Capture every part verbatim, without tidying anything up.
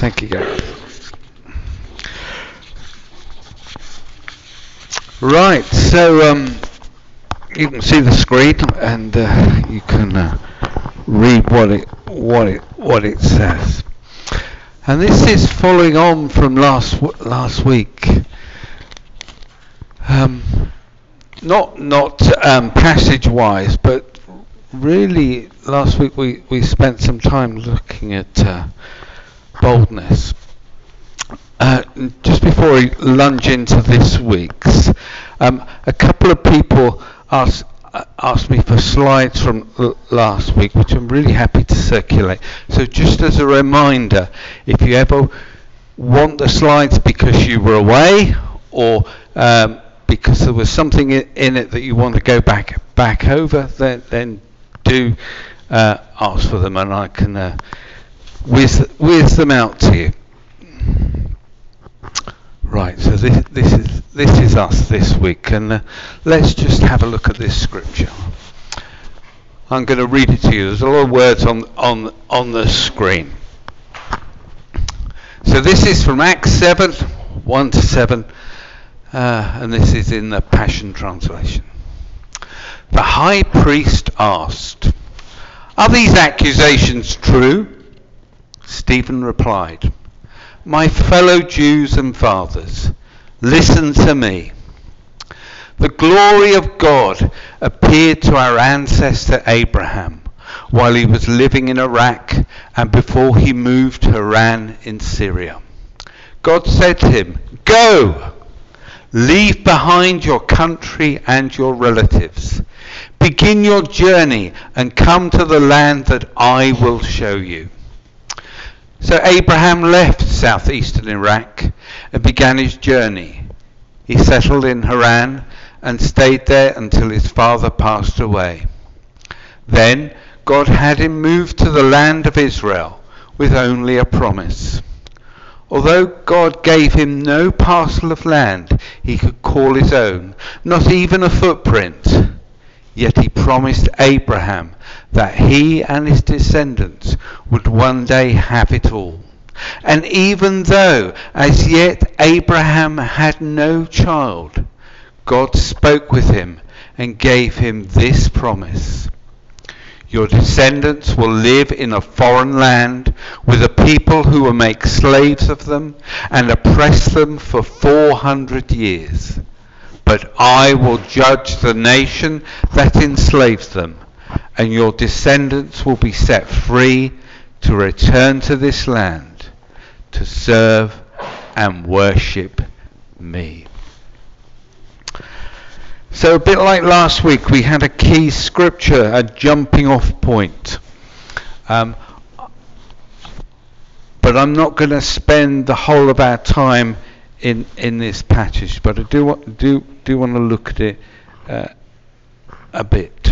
Thank you, Gareth. Right, so um, you can see the screen, and uh, you can uh, read what it what it what it says. And this is following on from last last week. Um, not not um, passage-wise, but really last week we, we spent some time looking at uh, boldness. Uh, just before we lunge into this week's, um, a couple of people asked uh, asked me for slides from l- last week, which I'm really happy to circulate. So just as a reminder, if you ever want the slides because you were away, or um, because there was something in, in it that you want to go back back over, then then do uh, ask for them, and I can uh, whiz whiz them out to you. Right, so this, this is this is us this week, and uh, let's just have a look at this scripture. I'm going to read it to you. There's a lot of words on on on the screen. So this is from Acts seven, one to seven, uh, and this is in the Passion Translation. The high priest asked, "Are these accusations true?" Stephen replied, "My fellow Jews and fathers, listen to me. The glory of God appeared to our ancestor Abraham while he was living in Iraq and before he moved to Haran in Syria. God said to him, 'Go, leave behind your country and your relatives. Begin your journey and come to the land that I will show you.' So Abraham left southeastern Iraq and began his journey. He settled in Haran and stayed there until his father passed away. Then God had him move to the land of Israel with only a promise. Although God gave him no parcel of land he could call his own, not even a footprint, yet he promised Abraham that he and his descendants would one day have it all. And even though as yet Abraham had no child, God spoke with him and gave him this promise: 'Your descendants will live in a foreign land with a people who will make slaves of them and oppress them for four hundred years. But I will judge the nation that enslaves them, and your descendants will be set free to return to this land to serve and worship me.'" So a bit like last week, we had a key scripture, a jumping off point. Um, but I'm not going to spend the whole of our time in in this passage, but I do want do do want to look at it uh, a bit.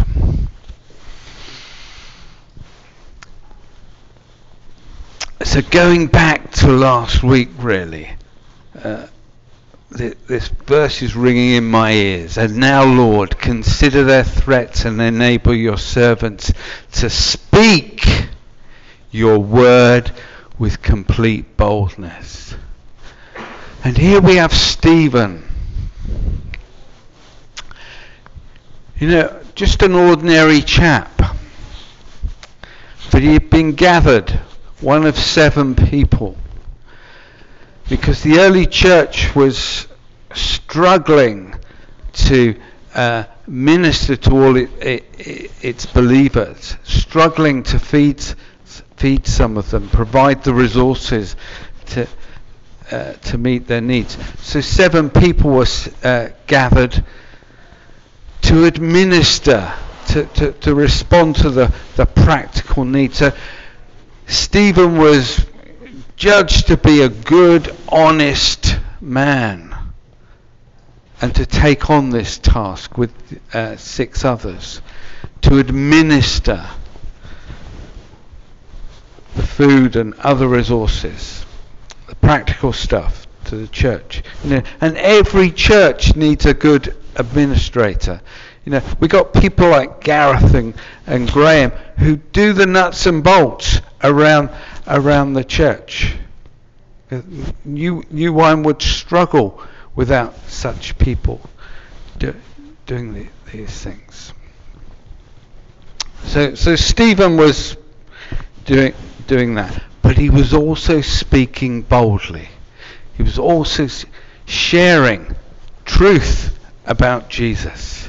So going back to last week, really, uh, th- this verse is ringing in my ears. "And now, Lord, consider their threats and enable your servants to speak your word with complete boldness." And here we have Stephen. You know, just an ordinary chap. But he had been gathered, one of seven people. Because the early church was struggling to uh, minister to all it, it, it, its believers, struggling to feed feed some of them, provide the resources to uh, to meet their needs. So seven people were uh, gathered to administer, to, to, to respond to the, the practical needs. So Stephen was judged to be a good, honest man, and to take on this task with uh, six others, to administer the food and other resources, the practical stuff to the church. You know, and every church needs a good administrator. You know, we got people like Gareth and, and Graham who do the nuts and bolts around around the church. Uh, New, New Wine would struggle without such people do, doing the, these things. So, so Stephen was doing doing that, but he was also speaking boldly. He was also sharing truth about Jesus.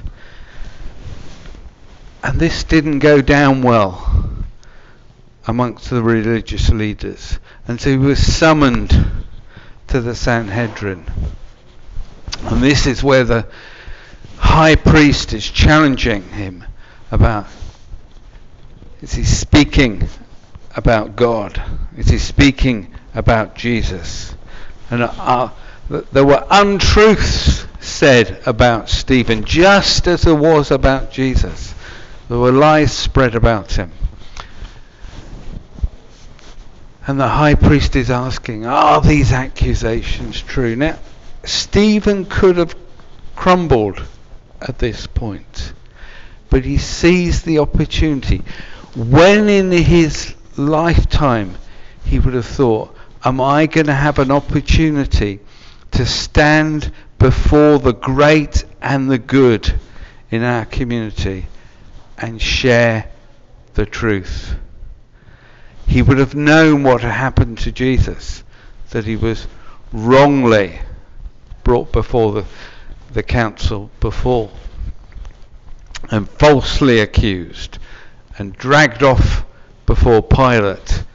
And this didn't go down well amongst the religious leaders. And so he was summoned to the Sanhedrin. And this is where the high priest is challenging him about, is he speaking about God? Is he speaking about Jesus? And uh, there were untruths said about Stephen, just as there was about Jesus. There were lies spread about him. And the high priest is asking, are these accusations true? Now, Stephen could have crumbled at this point, but he sees the opportunity. When in his lifetime he would have thought, am I going to have an opportunity to stand before the great and the good in our community and share the truth? He would have known what had happened to Jesus, that he was wrongly brought before the, the council before and falsely accused and dragged off before Pilate,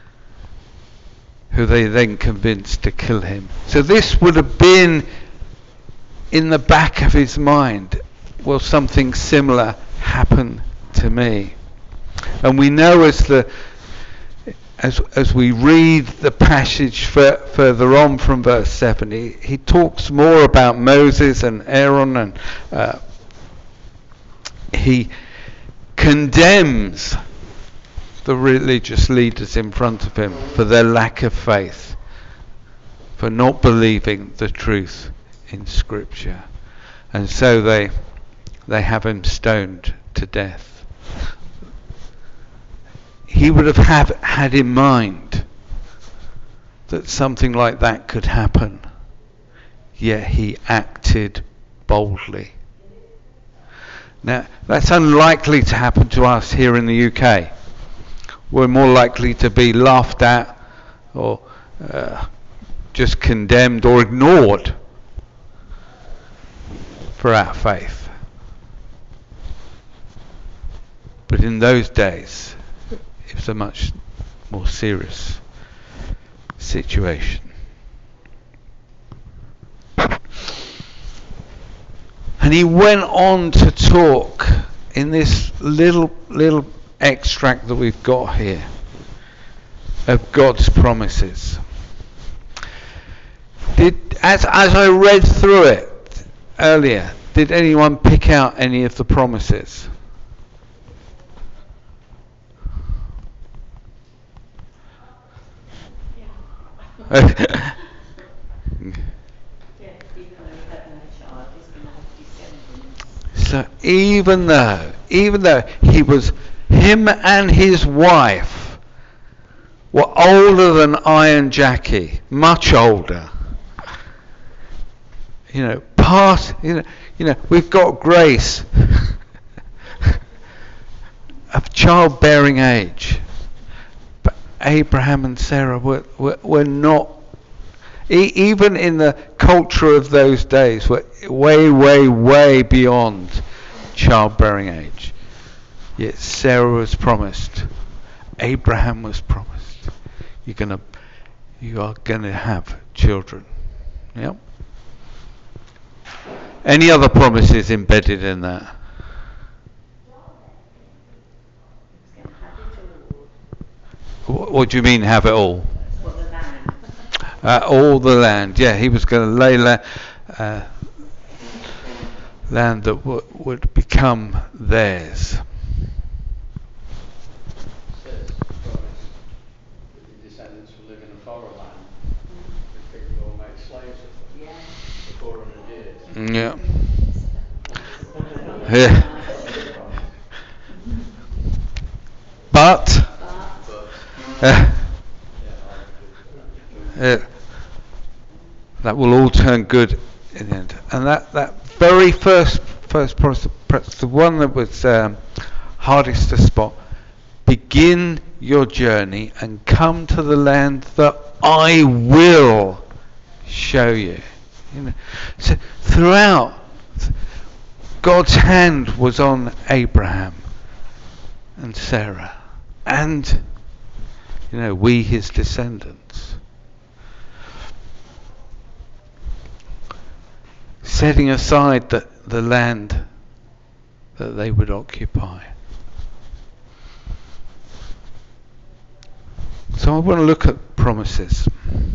who they then convinced to kill him. So this would have been in the back of his mind, will something similar happen to me? And we know as the as as we read the passage fur, further on from verse seven, he, he talks more about Moses and Aaron, and uh, he condemns the religious leaders in front of him for their lack of faith, for not believing the truth in Scripture. And so they they have him stoned to death. He would have have had in mind that something like that could happen, yet he acted boldly. Now, that's unlikely to happen to us here in the U K. We're more likely to be laughed at or uh, just condemned or ignored for our faith. But in those days, it was a much more serious situation. And he went on to talk in this little little extract that we've got here of God's promises. Did as as I read through it earlier, did anyone pick out any of the promises? Yeah. So even though, even though he was, him and his wife were older than Iron Jackie, much older. You know, part, you know, you know, we've got Grace of childbearing age, but Abraham and Sarah were were, were not. E- even in the culture of those days, were way, way, way beyond childbearing age. Yet Sarah was promised, Abraham was promised, you're gonna, you are gonna have children. Yep. Any other promises embedded in that? What, what do you mean, have it all? Uh, all the land, yeah, he was going to lay la- uh, land that w- would become theirs. The descendants will live in a foreign land. The people will make slaves of them for four hundred years. Yeah. Yeah. But uh, uh, that will all turn good in the end. And that, that very first first promise, perhaps the one that was um, hardest to spot, begin your journey and come to the land that I will show you. You know, so throughout, God's hand was on Abraham and Sarah, and you know, we his descendants, setting aside the, the land that they would occupy. So I want to look at promises,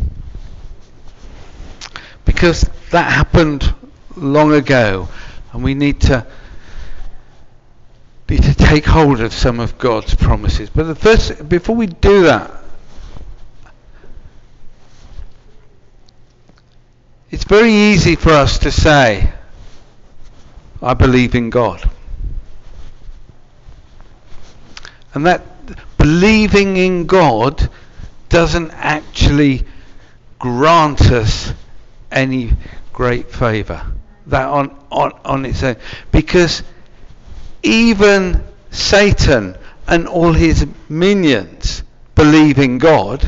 because that happened long ago, and we need to need to take hold of some of God's promises. But the first, before we do that, it's very easy for us to say, I believe in God. And that believing in God doesn't actually grant us any great favour. That on, on, on its own. Because even Satan and all his minions believe in God.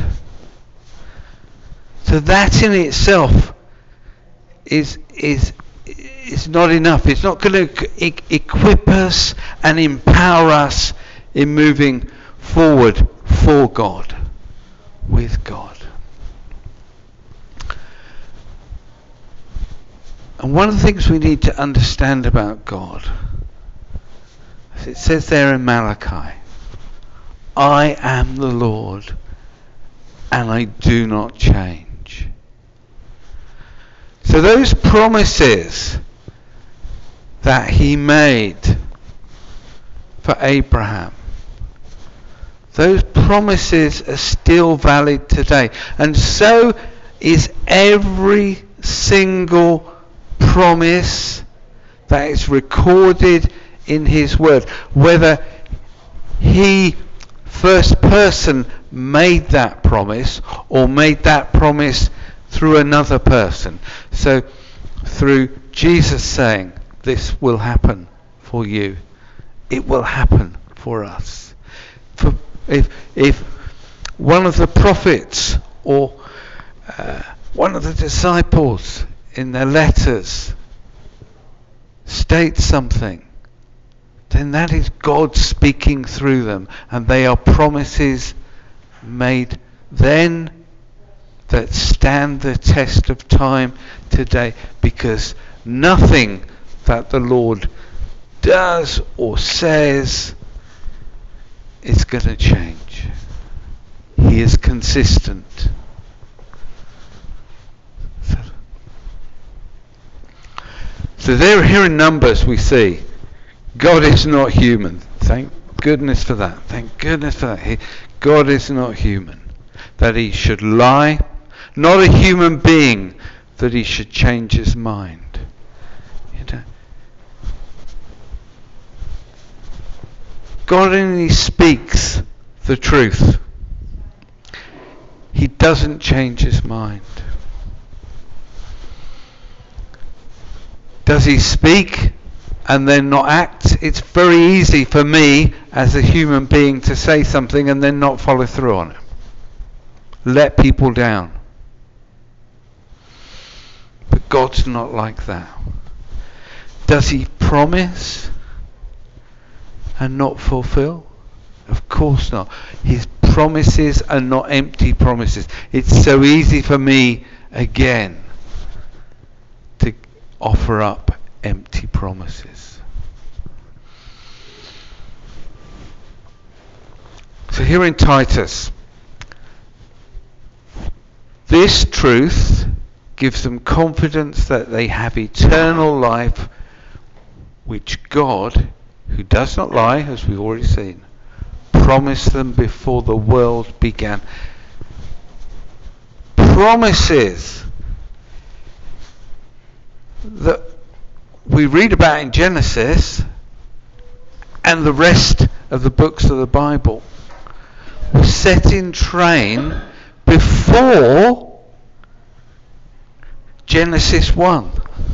So that in itself is is is not enough. It's not going to e- equip us and empower us in moving forward for God, with God. And one of the things we need to understand about God, as it says there in Malachi, I am the Lord and I do not change. So those promises that he made for Abraham, those promises are still valid today. And so is every single promise that is recorded in his word. Whether he, first person, made that promise or made that promise through another person. So through Jesus saying, this will happen for you. It will happen for us. For if if one of the prophets or uh, one of the disciples in their letters states something, then that is God speaking through them, and they are promises made then that stand the test of time today, because nothing that the Lord does or says is going to change. He is consistent. So, so there, here in Numbers we see God is not human. Thank goodness for that. Thank goodness for that. He, God is not human. That he should lie. Not a human being that he should change his mind. You know, God only speaks the truth. He doesn't change his mind. Does he speak and then not act? It's very easy for me as a human being to say something and then not follow through on it. Let people down. But God's not like that. Does he promise and not fulfill? Of course not. His promises are not empty promises. It's so easy for me, again, to offer up empty promises. So here in Titus, this truth gives them confidence that they have eternal life, which God, who does not lie, as we've already seen, promised them before the world began. Promises that we read about in Genesis and the rest of the books of the Bible were set in train before Genesis one.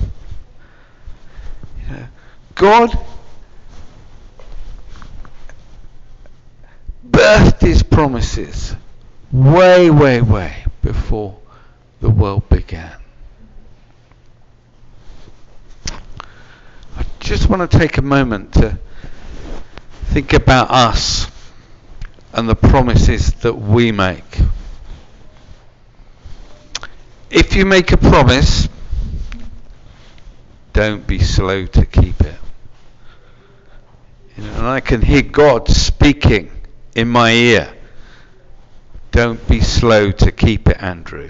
You know, God birthed his promises way, way, way before the world began. I just want to take a moment to think about us and the promises that we make. If you make a promise, don't be slow to keep it. You know, and I can hear God speaking in my ear. Don't be slow to keep it, Andrew.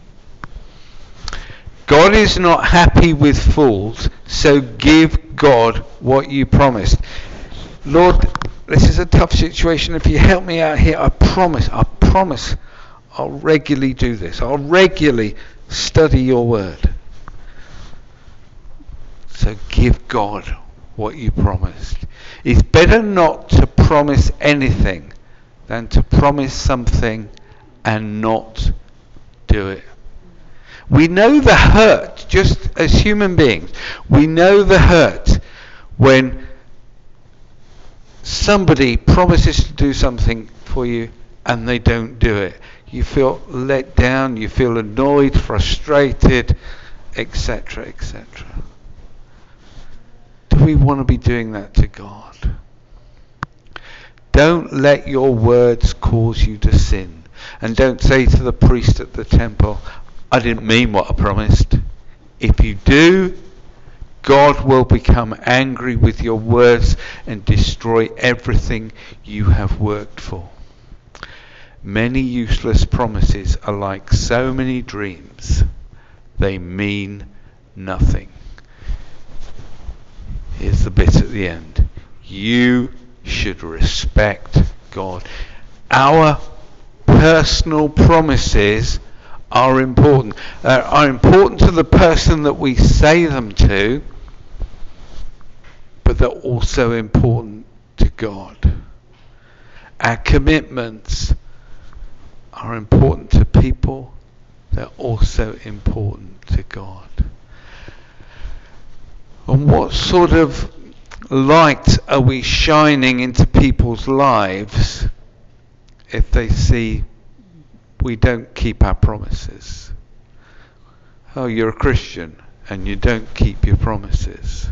God is not happy with fools, so give God what you promised. Lord, this is a tough situation. If you help me out here, I promise, I promise, I'll regularly do this. I'll regularly study your word. So give God what you promised. It's better not to promise anything than to promise something and not do it. We know the hurt, just as human beings. We know the hurt when somebody promises to do something for you and they don't do it. You feel let down, you feel annoyed, frustrated, et cetera, et cetera. Do we want to be doing that to God? Don't let your words cause you to sin. And don't say to the priest at the temple, I didn't mean what I promised. If you do, God will become angry with your words and destroy everything you have worked for. Many useless promises are like so many dreams. They mean nothing. Here's the bit at the end. You should respect God. Our personal promises are important. Uh, are important to the person that we say them to, but they're also important to God. Our commitments are important to people. They're also important to God. And what sort of light are we shining into people's lives if they see we don't keep our promises? Oh, you're a Christian and you don't keep your promises.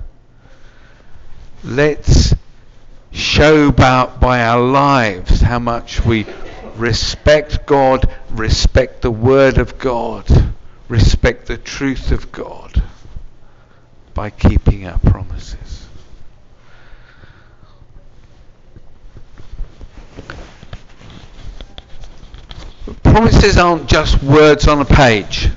Let's show about by our lives how much we respect God, respect the Word of God, respect the truth of God by keeping our promises. Promises aren't just words on a page.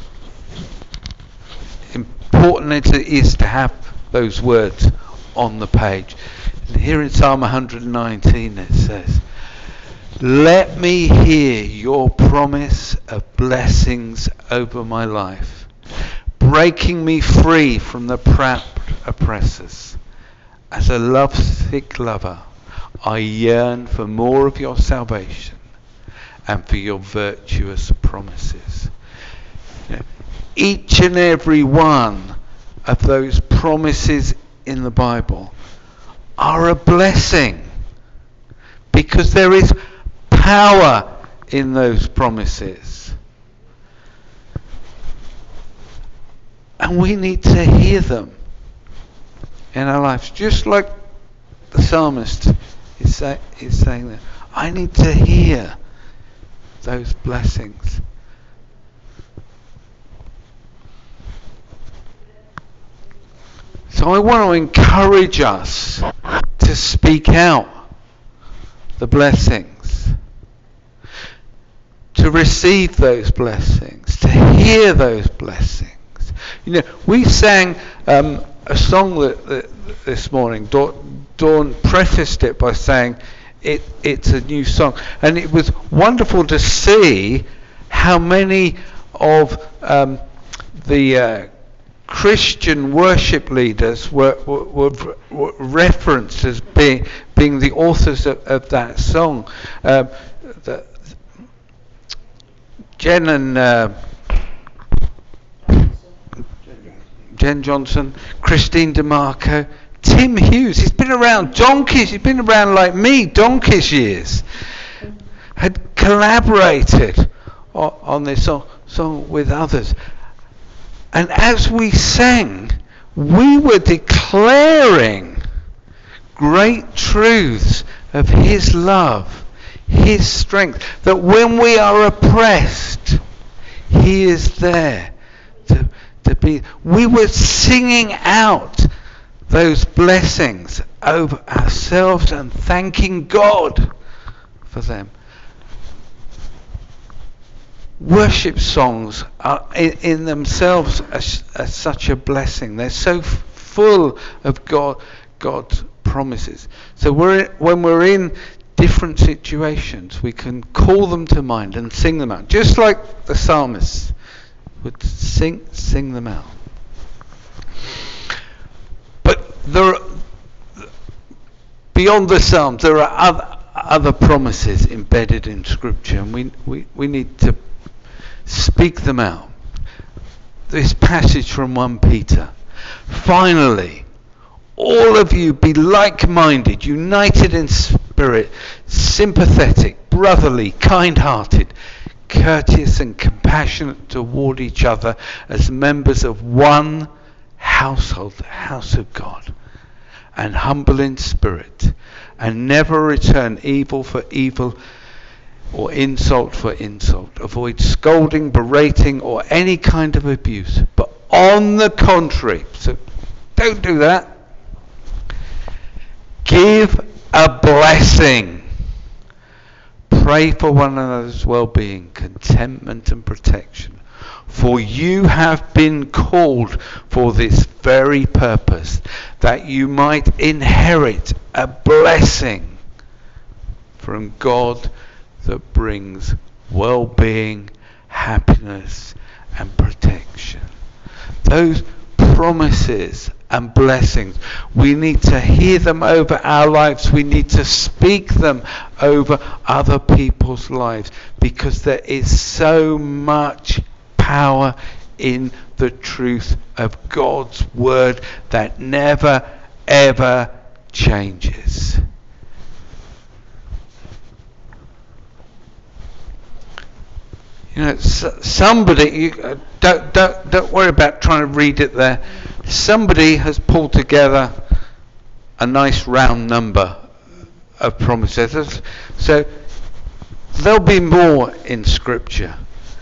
Important it is to have those words on the page. And here in Psalm one hundred nineteen it says, let me hear your promise of blessings over my life, breaking me free from the proud oppressors. As a lovesick lover, I yearn for more of your salvation and for your virtuous promises. You know, each and every one of those promises in the Bible are a blessing because there is power in those promises. And we need to hear them in our lives. Just like the psalmist is, say, is saying that. I need to hear those blessings. So I want to encourage us to speak out the blessings, to receive those blessings, to hear those blessings. You know, we sang um, a song that, that, this morning. Dawn, Dawn prefaced it by saying it, it's a new song, and it was wonderful to see how many of um, the uh, Christian worship leaders were, were, were, were referenced as being being the authors of, of that song. Um, the, Jen and uh, Jen Johnson, Christine DeMarco, Tim Hughes. He's been around donkeys. He's been around like me, donkeys years. Had collaborated on, on this song, song with others. And as we sang, we were declaring great truths of his love, his strength, that when we are oppressed, he is there to, to be. We were singing out those blessings over ourselves and thanking God for them. Worship songs are in, in themselves are, are such a blessing. They're so f- full of God, God's promises. So we're when we're in different situations, we can call them to mind and sing them out, just like the psalmist would sing sing them out. But there are, beyond the psalms, there are other other promises embedded in Scripture, and we we, we need to speak them out. This passage from First Peter. Finally, all of you be like-minded, united in spirit, sympathetic, brotherly, kind-hearted, courteous and compassionate toward each other as members of one household, the house of God, and humble in spirit, and never return evil for evil or insult for insult. Avoid scolding, berating, or any kind of abuse. But on the contrary, so don't do that. Give a blessing. Pray for one another's well-being, contentment and protection. For you have been called for this very purpose, that you might inherit a blessing from God that brings well-being, happiness and protection. Those promises and blessings, we need to hear them over our lives. We need to speak them over other people's lives, because there is so much power in the truth of God's word that never ever changes. You know, somebody, you, uh, don't, don't, don't worry about trying to read it there. Somebody has pulled together a nice round number of promises. So there'll be more in Scripture.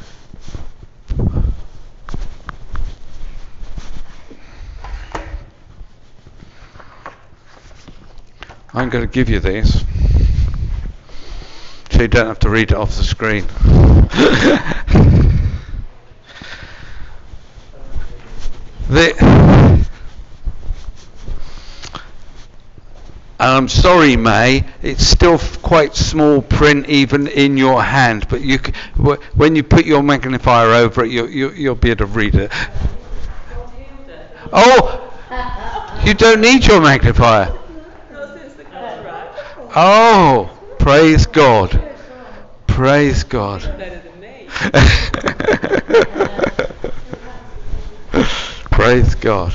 I'm going to give you this, so you don't have to read it off the screen. the, I'm sorry, May, it's still f- quite small print even in your hand, but you c- w- when you put your magnifier over it, you, you, you'll be able to read it. Oh, you don't need your magnifier. Oh, praise God. Praise God. Better than me. Praise God.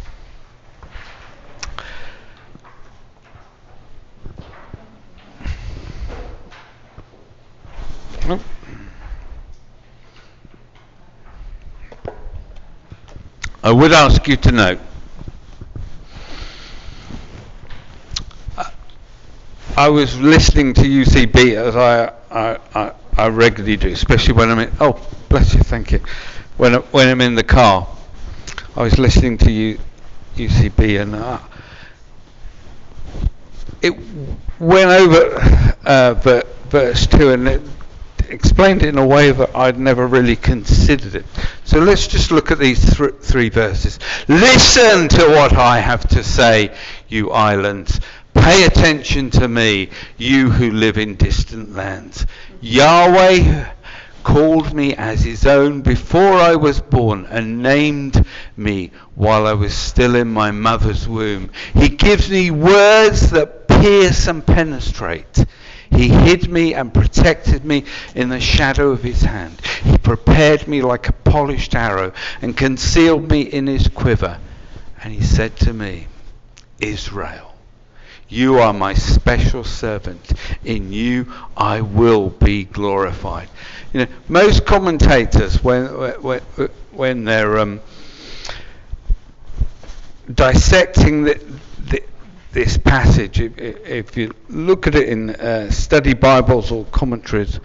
I would ask you to note, I was listening to U C B as I, I, I, I regularly do, especially when I'm in, oh, bless you, thank you. When, I, when I'm in the car, I was listening to U, UCB and uh, it went over uh, ver, verse two and it explained it in a way that I'd never really considered it. So let's just look at these th- three verses. Listen to what I have to say, you islands. Pay attention to me, you who live in distant lands. Yahweh called me as his own before I was born and named me while I was still in my mother's womb. He gives me words that pierce and penetrate. He hid me and protected me in the shadow of his hand. He prepared me like a polished arrow and concealed me in his quiver. And he said to me, Israel, you are my special servant. In you I will be glorified. You know, most commentators, when when, when they're um, dissecting the, the, this passage, if, if you look at it in uh, study Bibles or commentaries,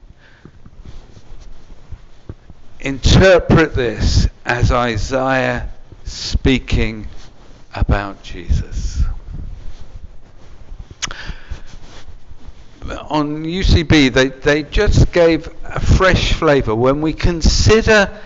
interpret this as Isaiah speaking about Jesus. On U C B, they, they just gave a fresh flavour. When we consider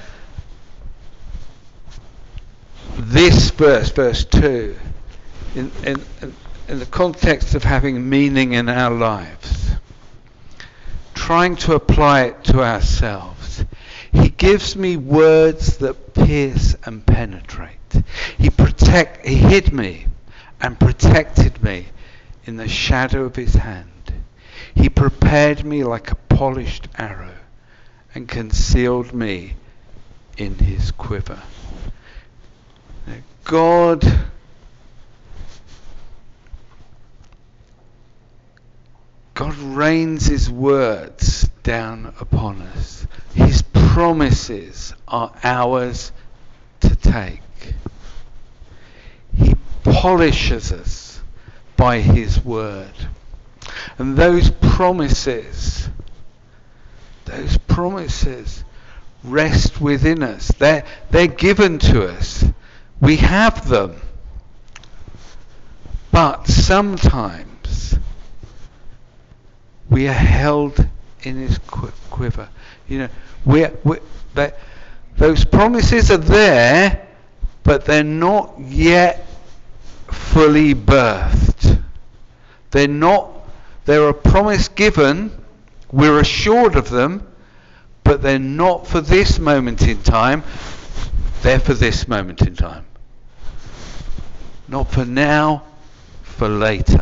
this verse, verse two, in, in, in the context of having meaning in our lives, trying to apply it to ourselves, he gives me words that pierce and penetrate. He protect, he hid me and protected me in the shadow of his hand. He prepared me like a polished arrow and concealed me in his quiver. Now, God God rains his words down upon us. His promises are ours to take. He polishes us by his word. And those promises, those promises rest within us. They're, they're given to us. We have them. But sometimes we are held in his quiver. You know, we're, we're, they, those promises are there, but they're not yet fully birthed. They're not, they're a promise given, we're assured of them, but they're not for this moment in time, they're for this moment in time. Not for now, for later.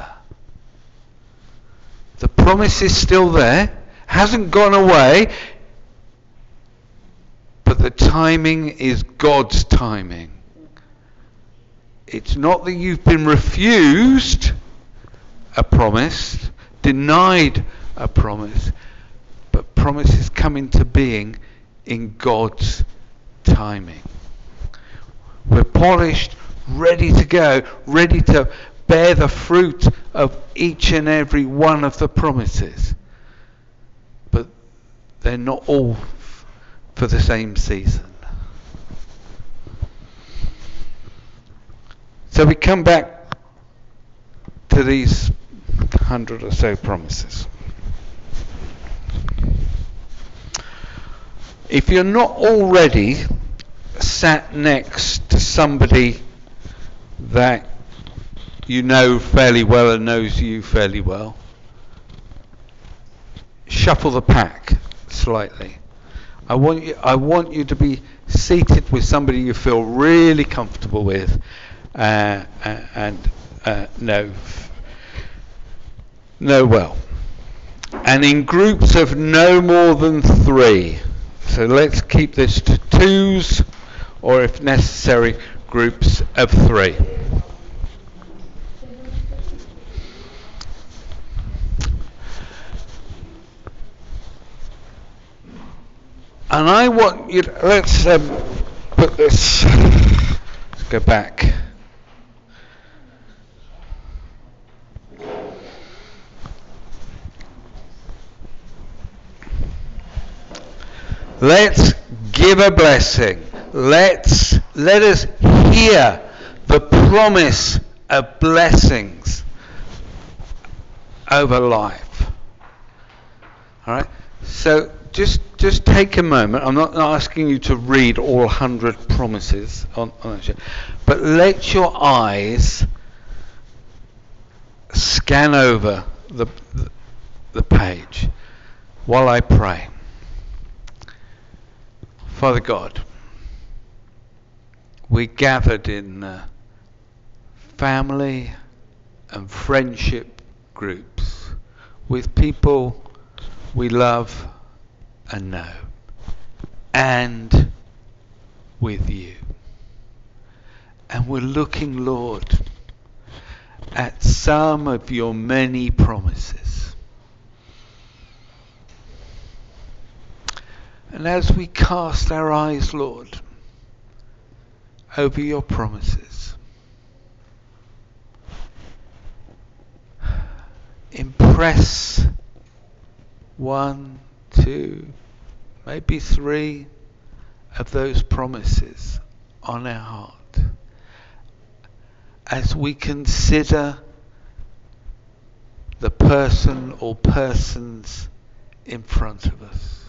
The promise is still there, hasn't gone away, but the timing is God's timing. It's not that you've been refused a promise, denied a promise, but promises come into being in God's timing. We're polished, ready to go, ready to bear the fruit of each and every one of the promises. But they're not all f- for the same season. So we come back to these hundred or so promises. If you're not already sat next to somebody that you know fairly well and knows you fairly well, shuffle the pack slightly. I want you, I want you to be seated with somebody you feel really comfortable with uh, and uh, know, know well. And in groups of no more than three. So let's keep this to twos, or if necessary, groups of three. And I want you to, let's um, put this, let's go back. Let's give a blessing. Let's, let us hear the promise of blessings over life. All right? So just just take a moment. I'm not asking you to read all one hundred promises on, on that sheet, but let your eyes scan over the, the, the page while I pray. Father God, we gathered in uh, family and friendship groups with people we love and know, and with you. And we're looking, Lord, at some of your many promises. And as we cast our eyes, Lord, over your promises, impress one, two, maybe three of those promises on our heart as we consider the person or persons in front of us.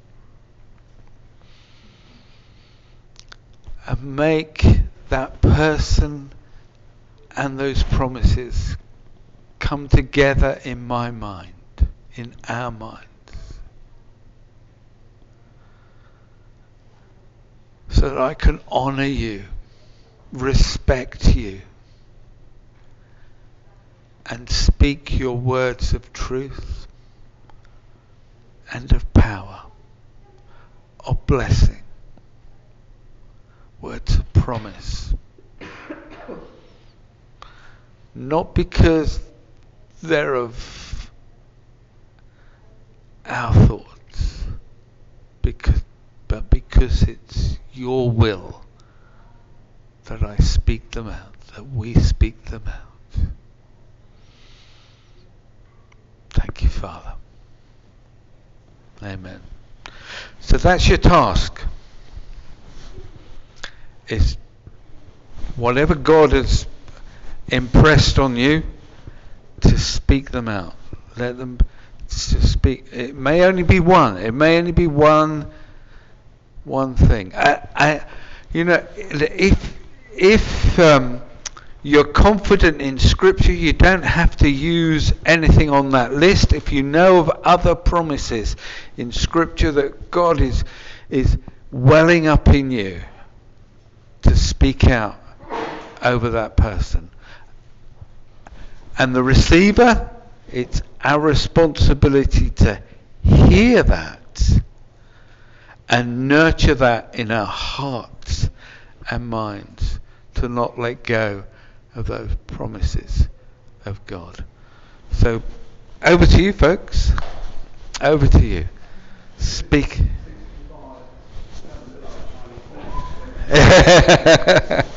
And make that person and those promises come together in my mind, in our minds, so that I can honour you, respect you, and speak your words of truth and of power, of blessing, words of promise. Not because they're of our thoughts, because, but because it's your will that I speak them out, that we speak them out. Thank you, Father. Amen. So that's your task. Is whatever God has impressed on you, to speak them out. Let them to speak. It may only be one. It may only be one one thing. I, I, you know, if if um, you're confident in Scripture, you don't have to use anything on that list. If you know of other promises in Scripture that God is is welling up in you to speak out over that person. And the receiver, it's our responsibility to hear that and nurture that in our hearts and minds, to not let go of those promises of God. So, over to you, folks. Over to you. Speak.